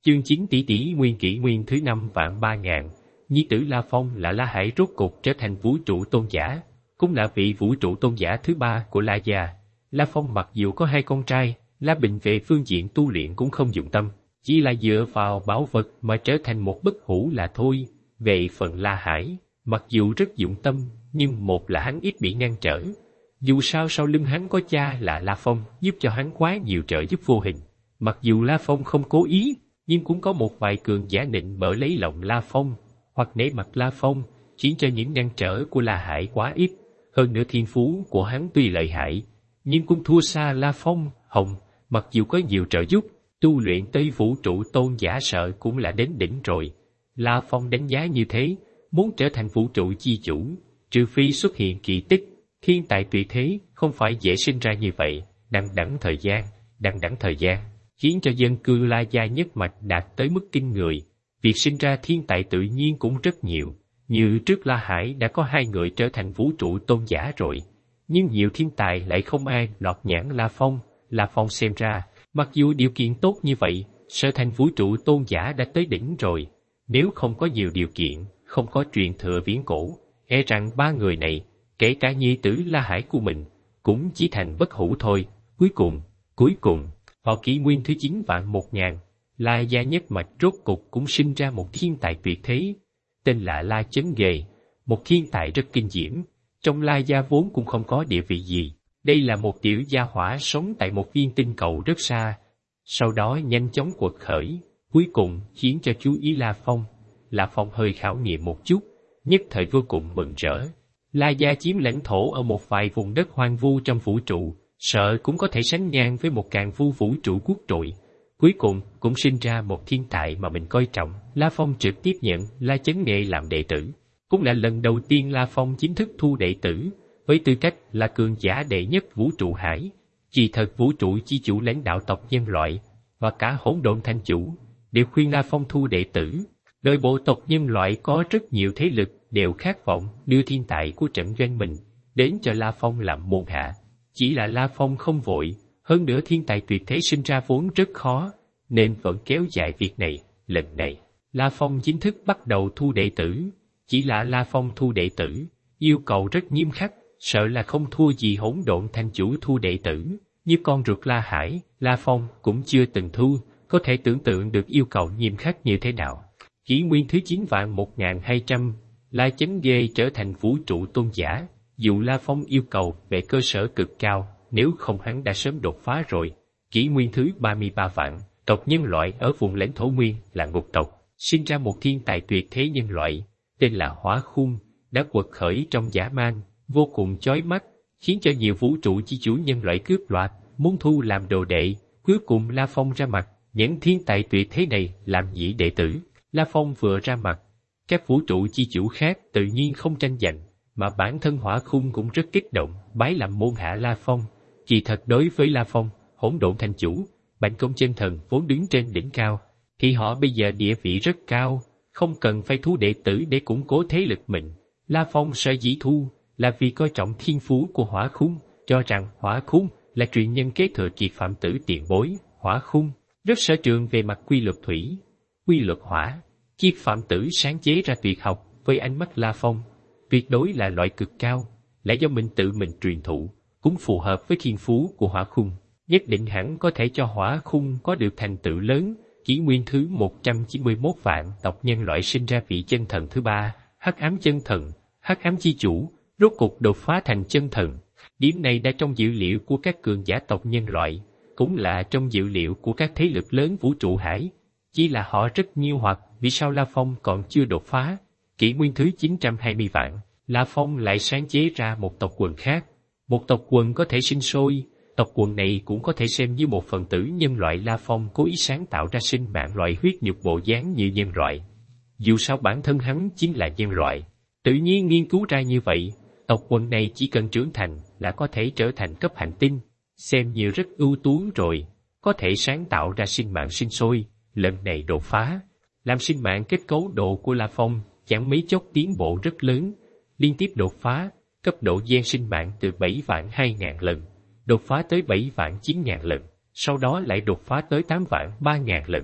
Chương 9 tỷ tỷ nguyên kỷ nguyên thứ 5 vạn 3.000, nhi tử La Phong là La Hải rốt cục trở thành vũ trụ tôn giả, cũng là vị vũ trụ tôn giả thứ 3 của La gia. La Phong mặc dù có 2 con trai, La Bình về phương diện tu luyện cũng không dụng tâm, chỉ là dựa vào bảo vật mà trở thành một bất hủ là thôi. Về phần La Hải, mặc dù rất dụng tâm, nhưng một là hắn ít bị ngăn trở. Dù sao sau lưng hắn có cha là La Phong giúp cho hắn quá nhiều trợ giúp vô hình. Mặc dù La Phong không cố ý, nhưng cũng có một vài cường giả nịnh bợ lấy lòng La Phong, hoặc nể mặt La Phong, khiến cho những ngăn trở của La Hải quá ít. Hơn nữa thiên phú của hắn tuy lợi hại, nhưng cũng thua xa La Phong, Hồng, mặc dù có nhiều trợ giúp, tu luyện tới vũ trụ tôn giả sợ cũng là đến đỉnh rồi. La Phong đánh giá như thế, muốn trở thành vũ trụ chi chủ, trừ phi xuất hiện kỳ tích, thiên tài tuyệt thế không phải dễ sinh ra như vậy. Đằng đẵng thời gian, khiến cho dân cư La gia nhất mạch đạt tới mức kinh người. Việc sinh ra thiên tài tự nhiên cũng rất nhiều, như trước La Hải đã có 2 người trở thành vũ trụ tôn giả rồi, nhưng nhiều thiên tài lại không ai lọt nhãn La Phong. La Phong xem ra, mặc dù điều kiện tốt như vậy, sở thành vũ trụ tôn giả đã tới đỉnh rồi. Nếu không có nhiều điều kiện, không có truyền thừa viễn cổ, e rằng 3 người này, kể cả nhi tử La Hải của mình, cũng chỉ thành bất hủ thôi. Cuối cùng, vào kỷ nguyên thứ 9 vạn 1.000, La gia nhất mạch rốt cục cũng sinh ra một thiên tài tuyệt thế, tên là La Chấn Nghề, một thiên tài rất kinh diễm. Trong La gia vốn cũng không có địa vị gì, đây là một tiểu gia hỏa sống tại một viên tinh cầu rất xa, sau đó nhanh chóng quật khởi, cuối cùng khiến cho chú ý La Phong. La Phong hơi khảo nghiệm một chút, nhất thời vô cùng mừng rỡ. La gia chiếm lãnh thổ ở một vài vùng đất hoang vu trong vũ trụ, sợ cũng có thể sánh ngang với một càn vu vũ trụ quốc trội. Cuối cùng cũng sinh ra một thiên tài mà mình coi trọng. La Phong trực tiếp nhận La Chấn Nghệ làm đệ tử, cũng là lần đầu tiên La Phong chính thức thu đệ tử, với tư cách là cường giả đệ nhất vũ trụ hải. Kỳ thật vũ trụ chi chủ lãnh đạo tộc nhân loại và cả hỗn độn thanh chủ đều khuyên La Phong thu đệ tử. Đời bộ tộc nhân loại có rất nhiều thế lực đều khát vọng đưa thiên tài của trận doanh mình đến cho La Phong làm môn hạ. Chỉ là La Phong không vội, hơn nữa thiên tài tuyệt thế sinh ra vốn rất khó, nên vẫn kéo dài việc này. Lần này, La Phong chính thức bắt đầu thu đệ tử. Chỉ là La Phong thu đệ tử, yêu cầu rất nghiêm khắc, sợ là không thua gì hỗn độn thanh chủ thu đệ tử. Như con ruột La Hải, La Phong cũng chưa từng thu, có thể tưởng tượng được yêu cầu nghiêm khắc như thế nào. Kỷ nguyên thứ 9 vạn 1.200, La Chấn Ghê trở thành vũ trụ tôn giả. Dù La Phong yêu cầu về cơ sở cực cao, nếu không hắn đã sớm đột phá rồi. Kỷ nguyên thứ 33 vạn, tộc nhân loại ở vùng lãnh thổ nguyên là Ngục tộc, sinh ra một thiên tài tuyệt thế nhân loại, tên là Hỏa Khung, đã quật khởi trong dã man, vô cùng chói mắt, khiến cho nhiều vũ trụ chi chủ nhân loại cướp đoạt, muốn thu làm đồ đệ. Cuối cùng La Phong ra mặt, những thiên tài tuyệt thế này làm nhị đệ tử. La Phong vừa ra mặt, các vũ trụ chi chủ khác tự nhiên không tranh giành, mà bản thân Hỏa Khung cũng rất kích động, bái làm môn hạ La Phong. Kỳ thật đối với La Phong, hỗn độn thanh chủ, Bạch Công Chân Thần vốn đứng trên đỉnh cao, thì họ bây giờ địa vị rất cao, không cần phải thu đệ tử để củng cố thế lực mình. La Phong sở dĩ thu là vì coi trọng thiên phú của Hỏa Khung, cho rằng Hỏa Khung là truyền nhân kế thừa Kiệt Phạm Tử tiền bối. Hỏa Khung rất sở trường về mặt quy luật thủy, quy luật hỏa. Kiệt Phạm Tử sáng chế ra tuyệt học với ánh mắt La Phong, tuyệt đối là loại cực cao, lại do mình tự mình truyền thụ, cũng phù hợp với thiên phú của Hỏa Khung, nhất định hẳn có thể cho Hỏa Khung có được thành tựu lớn. Kỷ nguyên thứ 191 vạn, tộc nhân loại sinh ra vị chân thần thứ 3, Hắc Ám Chân Thần, Hắc Ám Chi Chủ, rốt cục đột phá thành chân thần. Điểm này đã trong dữ liệu của các cường giả tộc nhân loại, cũng là trong dữ liệu của các thế lực lớn vũ trụ hải. Chỉ là họ rất nghi hoặc vì sao La Phong còn chưa đột phá. Kỷ nguyên thứ 920 vạn, La Phong lại sáng chế ra một tộc quần khác. Một tộc quần có thể sinh sôi, tộc quần này cũng có thể xem như một phần tử nhân loại. La Phong cố ý sáng tạo ra sinh mạng loại huyết nhục bộ dáng như nhân loại. Dù sao bản thân hắn chính là nhân loại, tự nhiên nghiên cứu ra như vậy. Tộc quần này chỉ cần trưởng thành là có thể trở thành cấp hành tinh, xem như rất ưu tú rồi, có thể sáng tạo ra sinh mạng sinh sôi. Lần này đột phá, làm sinh mạng kết cấu độ của La Phong chẳng mấy chốc tiến bộ rất lớn, liên tiếp đột phá, cấp độ gen sinh mạng từ 7 vạn 2.000 lần, đột phá tới 7 vạn 9.000 lần, sau đó lại đột phá tới 8 vạn 3.000 lần.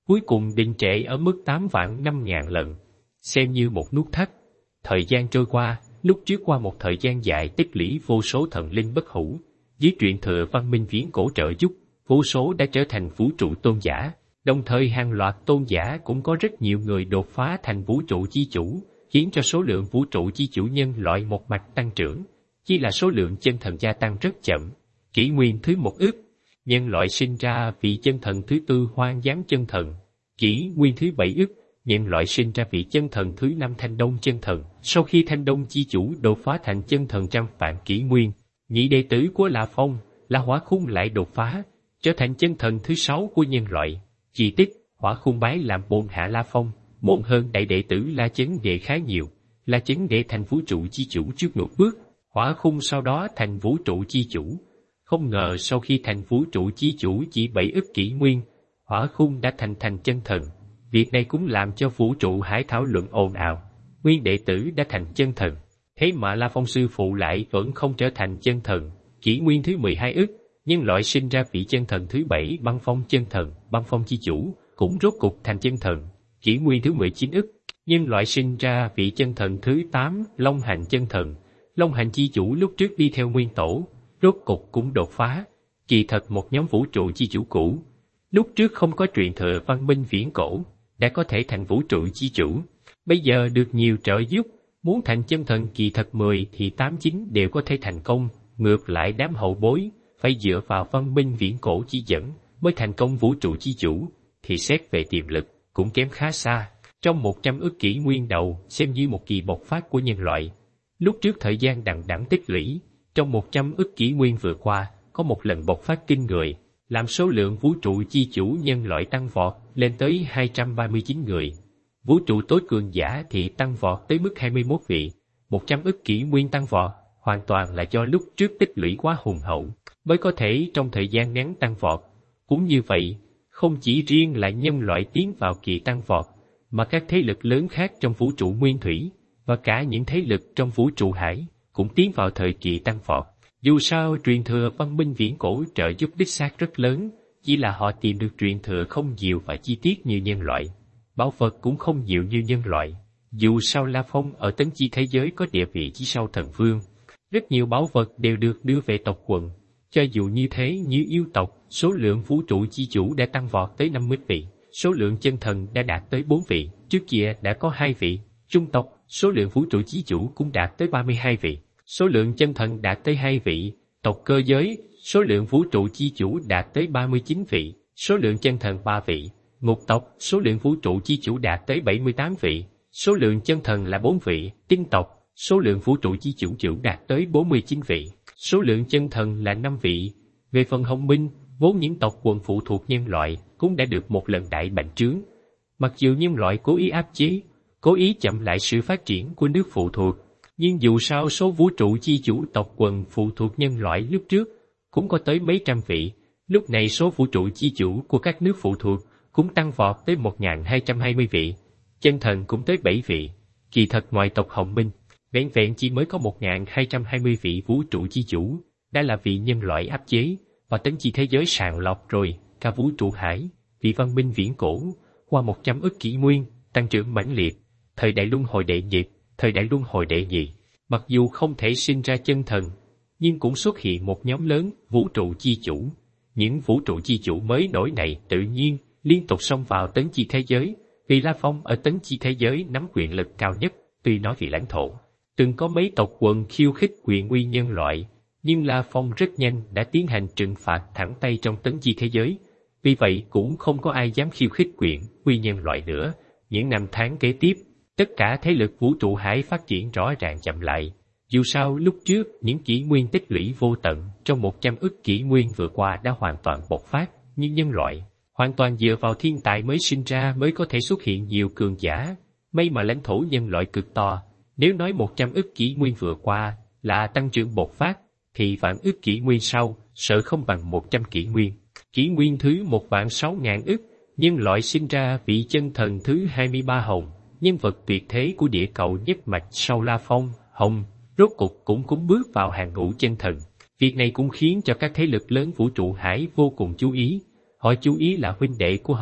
cuối cùng đình trệ ở mức 8 vạn 5.000 lần, xem như một nút thắt. Thời gian trôi qua, lúc trước qua một thời gian dài tích lũy vô số thần linh bất hủ, dưới truyền thừa văn minh viễn cổ trợ giúp, vô số đã trở thành vũ trụ tôn giả, đồng thời hàng loạt tôn giả cũng có rất nhiều người đột phá thành vũ trụ chi chủ, khiến cho số lượng vũ trụ chi chủ nhân loại một mạch tăng trưởng, chỉ là số lượng chân thần gia tăng rất chậm. Kỷ nguyên thứ 1 ức, nhân loại sinh ra vị chân thần thứ 4 hoang dám chân thần. Kỷ nguyên thứ 7 ức, nhân loại sinh ra vị chân thần thứ 5 Thanh Đông chân thần. Sau khi Thanh Đông chi chủ đột phá thành chân thần trăm vạn kỷ nguyên, nhị đệ tử của La Phong, La Hỏa Khung lại đột phá, trở thành chân thần thứ 6 của nhân loại. Chi tiết, Hỏa Khung bái làm bổn hạ La Phong, muộn hơn đại đệ tử La Chấn Đệ khá nhiều. La Chấn Đệ thành vũ trụ chi chủ trước một bước, Hỏa Khung sau đó thành vũ trụ chi chủ. Không ngờ sau khi thành vũ trụ chi chủ chỉ 7 ức kỷ nguyên, Hỏa Khung đã thành chân thần. Việc này cũng làm cho vũ trụ hải thảo luận ồn ào. Nguyên đệ tử đã thành chân thần, thế mà La Phong sư phụ lại vẫn không trở thành chân thần. Kỷ nguyên thứ 12 ức, nhân loại sinh ra vị chân thần thứ 7 Băng Phong chân thần, Băng Phong chi chủ, cũng rốt cục thành chân thần. Kỷ nguyên thứ 19 ức, nhân loại sinh ra vị chân thần thứ 8 Long Hành chân thần, Long Hành chi chủ lúc trước đi theo nguyên tổ, rốt cục cũng đột phá. Kỳ thật một nhóm vũ trụ chi chủ cũ, lúc trước không có truyền thừa văn minh viễn cổ, đã có thể thành vũ trụ chi chủ. Bây giờ được nhiều trợ giúp, muốn thành chân thần kỳ thật 10 thì 8-9 đều có thể thành công. Ngược lại đám hậu bối, phải dựa vào văn minh viễn cổ chỉ dẫn mới thành công vũ trụ chi chủ, thì xét về tiềm lực, cũng kém khá xa. Trong 100 ức kỷ nguyên đầu, xem như một kỳ bộc phát của nhân loại. Lúc trước thời gian đằng đẵng tích lũy, trong 100 ức kỷ nguyên vừa qua, có một lần bộc phát kinh người, làm số lượng vũ trụ chi chủ nhân loại tăng vọt lên tới 239 người. Vũ trụ tối cường giả thì tăng vọt tới mức 21 vị. 100 ức kỷ nguyên tăng vọt, hoàn toàn là do lúc trước tích lũy quá hùng hậu, mới có thể trong thời gian ngắn tăng vọt. Cũng như vậy, không chỉ riêng là nhân loại tiến vào kỳ tăng vọt, mà các thế lực lớn khác trong vũ trụ nguyên thủy, và cả những thế lực trong vũ trụ hải, cũng tiến vào thời kỳ tăng vọt. Dù sao truyền thừa văn minh viễn cổ trợ giúp đích xác rất lớn, chỉ là họ tìm được truyền thừa không nhiều và chi tiết như nhân loại. Bảo vật cũng không nhiều như nhân loại. Dù sao La Phong ở tấn chi thế giới có địa vị chỉ sau thần vương, rất nhiều bảo vật đều được đưa về tộc quần. Cho dù như thế, như yêu tộc, số lượng vũ trụ chi chủ đã tăng vọt tới 50 vị, số lượng chân thần đã đạt tới 4 vị, trước kia đã có 2 vị. Trung tộc, số lượng vũ trụ chi chủ cũng đạt tới 32 vị, số lượng chân thần đạt tới 2 vị. Tộc cơ giới, số lượng vũ trụ chi chủ đạt tới 39 vị, số lượng chân thần 3 vị. Ngục tộc, số lượng vũ trụ chi chủ đạt tới 78 vị, số lượng chân thần là 4 vị. Tinh tộc, số lượng vũ trụ chi chủ đạt tới 49 vị, số lượng chân thần là 5 vị. Về phần Hồng Minh, vốn những tộc quần phụ thuộc nhân loại cũng đã được một lần đại bành trướng. Mặc dù nhân loại cố ý áp chế, cố ý chậm lại sự phát triển của nước phụ thuộc, nhưng dù sao số vũ trụ chi chủ tộc quần phụ thuộc nhân loại lúc trước cũng có tới mấy trăm vị. Lúc này số vũ trụ chi chủ của các nước phụ thuộc cũng tăng vọt tới 1.220 vị, chân thần cũng tới 7 vị. Kỳ thật ngoài tộc Hồng Minh, vẹn vẹn chỉ mới có 1.220 vị vũ trụ chi chủ, đã là vị nhân loại áp chế và tấn chi thế giới sàng lọc rồi. Cả vũ trụ hải, vị văn minh viễn cổ, qua 100 ức kỷ nguyên, tăng trưởng mãnh liệt. Thời đại luân hồi đệ nhị, thời đại luân hồi đệ nhị, mặc dù không thể sinh ra chân thần, nhưng cũng xuất hiện một nhóm lớn vũ trụ chi chủ. Những vũ trụ chi chủ mới nổi này tự nhiên liên tục xông vào tấn chi thế giới, vì La Phong ở tấn chi thế giới nắm quyền lực cao nhất. Tuy nói vì lãnh thổ, từng có mấy tộc quần khiêu khích quyền uy nhân loại, nhưng La Phong rất nhanh đã tiến hành trừng phạt thẳng tay trong tấn chi thế giới. Vì vậy cũng không có ai dám khiêu khích quyền uy nhân loại nữa. Những năm tháng kế tiếp, tất cả thế lực vũ trụ hải phát triển rõ ràng chậm lại. Dù sao lúc trước những kỷ nguyên tích lũy vô tận trong 100 ức kỷ nguyên vừa qua đã hoàn toàn bộc phát, nhưng nhân loại hoàn toàn dựa vào thiên tài mới sinh ra mới có thể xuất hiện nhiều cường giả. May mà lãnh thổ nhân loại cực to, nếu nói 100 ức kỷ nguyên vừa qua là tăng trưởng bộc phát, thì vạn ức kỷ nguyên sau sợ không bằng 100 kỷ nguyên. Kỷ nguyên thứ 1.600.000 ức, nhân loại sinh ra vị chân thần thứ 23 Hồng, nhân vật tuyệt thế của địa cầu nhất mạch sau La Phong. Hồng rốt cục cũng bước vào hàng ngũ chân thần. Việc này cũng khiến cho các thế lực lớn vũ trụ hải vô cùng chú ý. Họ chú ý là huynh đệ của Hồng,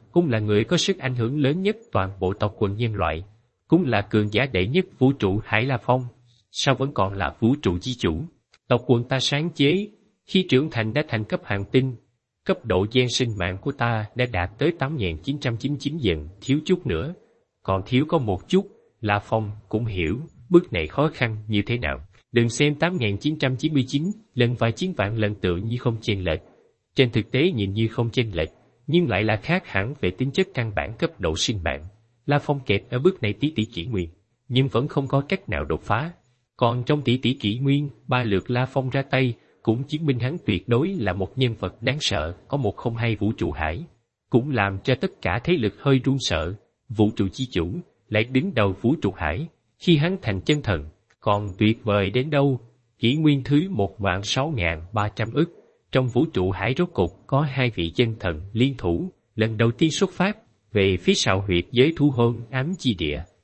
cũng là người có sức ảnh hưởng lớn nhất toàn bộ tộc quần nhân loại, cũng là cường giả đệ nhất vũ trụ Hải La Phong, sao vẫn còn là vũ trụ chi chủ. Tộc quần ta sáng chế, khi trưởng thành đã thành cấp hàng tinh, cấp độ gen sinh mạng của ta đã đạt tới 8.999 dần, thiếu chút nữa, còn thiếu có một chút. La Phong cũng hiểu bước này khó khăn như thế nào. Đừng xem 8.999 lần vài chiến vạn lần tựa như không chênh lệch. Trên thực tế nhìn như không chênh lệch, nhưng lại là khác hẳn về tính chất căn bản cấp độ sinh mạng. La Phong kẹt ở bước này tỷ tỷ kỷ nguyên, nhưng vẫn không có cách nào đột phá. Còn trong tỷ tỷ kỷ nguyên, 3 lượt La Phong ra tay, cũng chứng minh hắn tuyệt đối là một nhân vật đáng sợ, có 102 vũ trụ hải. Cũng làm cho tất cả thế lực hơi run sợ. Vũ trụ chi chủ lại đứng đầu vũ trụ hải, khi hắn thành chân thần, còn tuyệt vời đến đâu. Kỷ nguyên thứ 1.6.300 ức, trong vũ trụ hải rốt cục có 2 vị chân thần liên thủ, lần đầu tiên xuất phát về phía sau huyệt giới thú hôn ám chi địa,